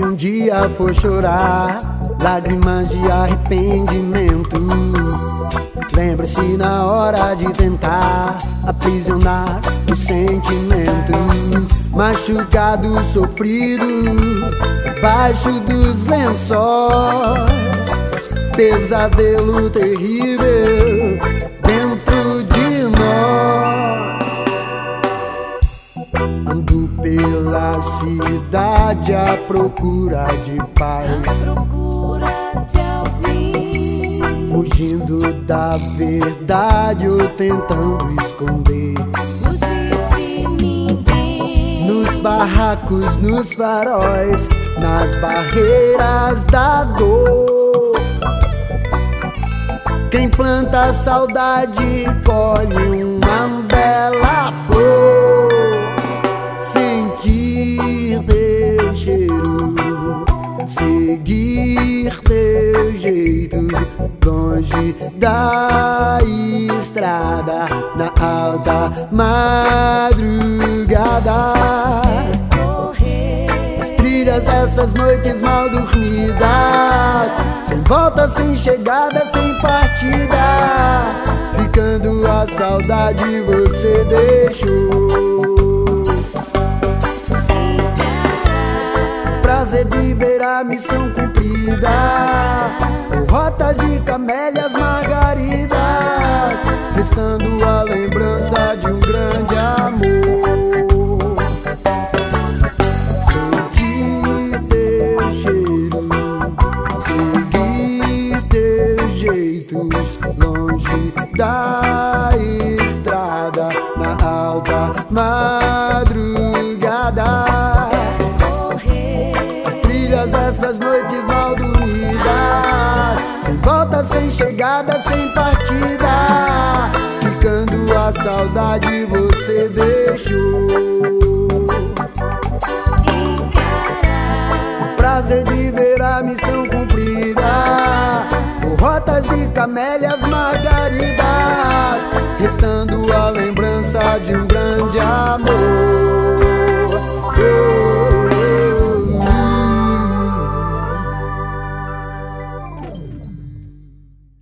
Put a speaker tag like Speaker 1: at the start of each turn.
Speaker 1: um dia for chorar lágrimas de arrependimento, lembre-se na hora de tentar aprisionar o sentimento. Machucado, sofrido, debaixo dos lençóis, pesadelo terrível dentro de nós. Ando pela cidade à procura de paz, fugindo da verdade ou tentando esconder. Nos barracos, nos faróis, nas barreiras da dor, quem planta a saudade colhe uma bela flor. Sentir teu cheiro, seguir teu jeito, longe da estrada, na alta madrugada. As trilhas dessas noites mal dormidas, sem volta, sem chegada, sem partida, ficando a saudade você deixou. Prazer de ver a missão cumprida, por rotas de camélias, margaridas, restando a lembrança de um grande amor. Sentir teu cheiro, seguir teus jeitos, longe da estrada, na alta madrugada. Essas noites mal dormidas, sem volta, sem chegada, sem partida, ficando a saudade você deixou. O prazer de ver a missão cumprida, por rotas de camélias, margaridas, restando a lembrança de um grande amor.